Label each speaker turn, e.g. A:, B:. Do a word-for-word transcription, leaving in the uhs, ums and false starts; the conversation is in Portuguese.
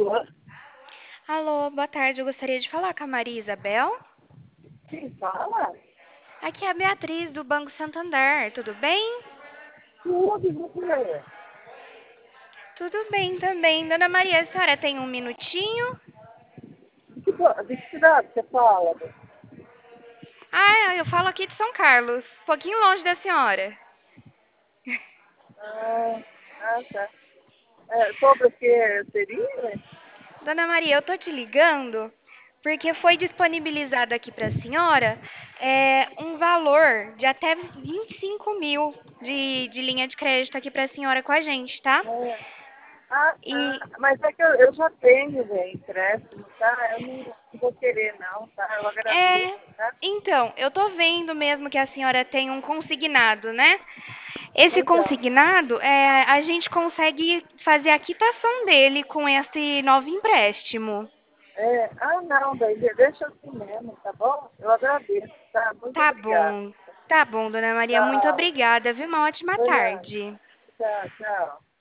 A: Alô?
B: Alô, boa tarde. Eu gostaria de falar com a Maria Isabel.
A: Quem fala?
B: Aqui é a Beatriz do Banco Santander. Tudo bem?
A: Tudo, e você?
B: Tudo bem também. Dona Maria, a senhora tem um minutinho?
A: De que, ba- de que cidade você fala?
B: Ah, eu falo aqui de São Carlos, um pouquinho longe da senhora.
A: Ah, ah tá. É, sobre o que seria?
B: Dona Maria, eu tô te ligando porque foi disponibilizado aqui para a senhora é, um valor de até vinte e cinco mil de, de linha de crédito aqui para a senhora com a gente, tá?
A: É. Ah,
B: E
A: tá. Mas é que eu, eu já tenho, velho, empréstimo, tá? Eu não, não vou querer, não, tá? Eu
B: É,
A: agradeço, tá?
B: então, eu tô vendo mesmo que a senhora tem um consignado, né? Esse
A: Então,
B: consignado, é, a gente consegue fazer a quitação dele com esse novo empréstimo.
A: é. Ah, não, daí deixa assim mesmo, tá bom? Eu agradeço, tá? Muito
B: Tá
A: obrigada.
B: bom. Tá bom, dona Maria, muito
A: Tchau.
B: obrigada, viu? Uma ótima
A: Foi nada.
B: tarde.
A: Tchau, tchau.